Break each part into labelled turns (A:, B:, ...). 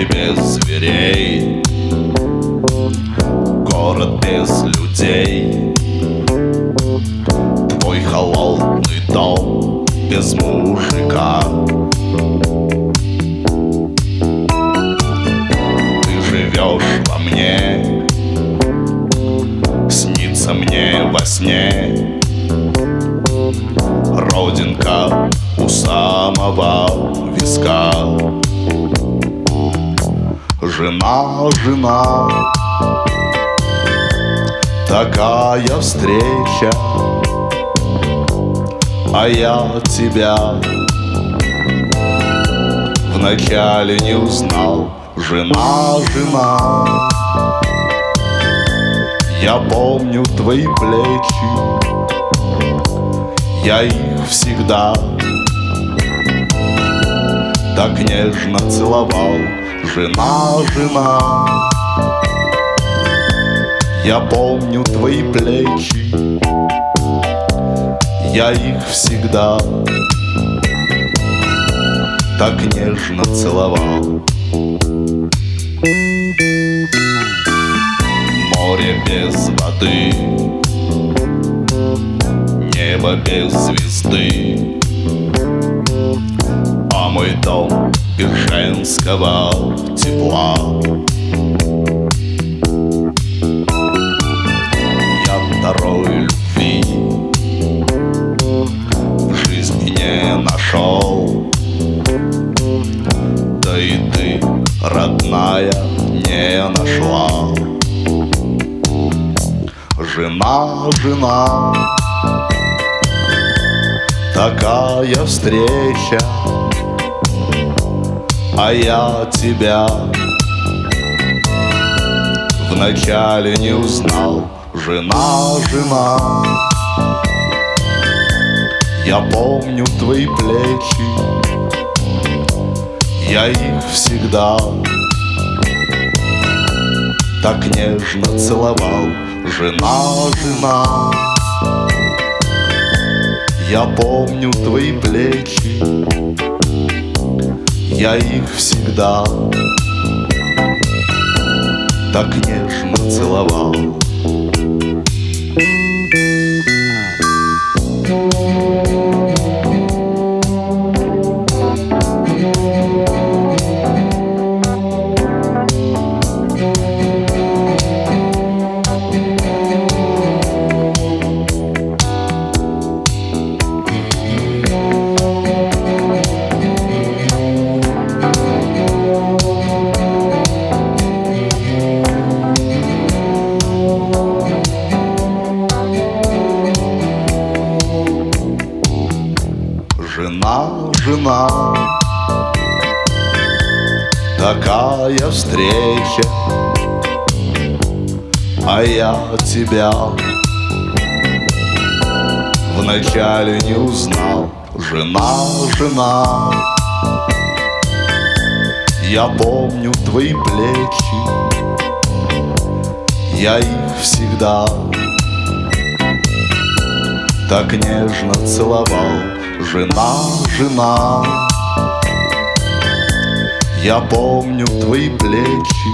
A: без зверей, город без людей, твой холодный дом без мужика. Ты живешь во мне, снится мне во сне родинка у самого виска. Жена, жена, такая встреча, а я тебя вначале не узнал. Жена, жена, я помню твои плечи, я их всегда так нежно целовал. Жена, жена, я помню твои плечи, я их всегда так нежно целовал. Море без воды, небо без звезды, а мой дом без женского тепла. Я второй любви в жизни не нашел, да и ты, родная, не нашла. Жена, жена, такая встреча, а я тебя вначале не узнал. Жена, жена, я помню твои плечи, я их всегда так нежно целовал. Жена, жена, я помню твои плечи, я их всегда так нежно целовал. Жена, жена, такая встреча, а я тебя вначале не узнал. Жена, жена, я помню твои плечи, я их всегда так нежно целовал. Жена, жена, я помню твои плечи,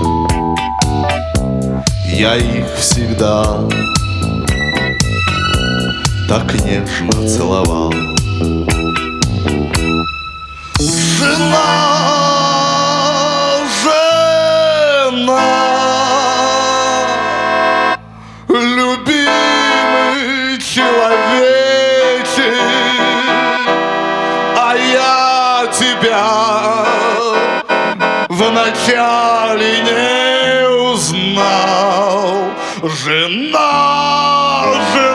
A: я их всегда так нежно целовал. Жена, жена, любимый человечек, а я тебя вначале не узнал. Жена, жена.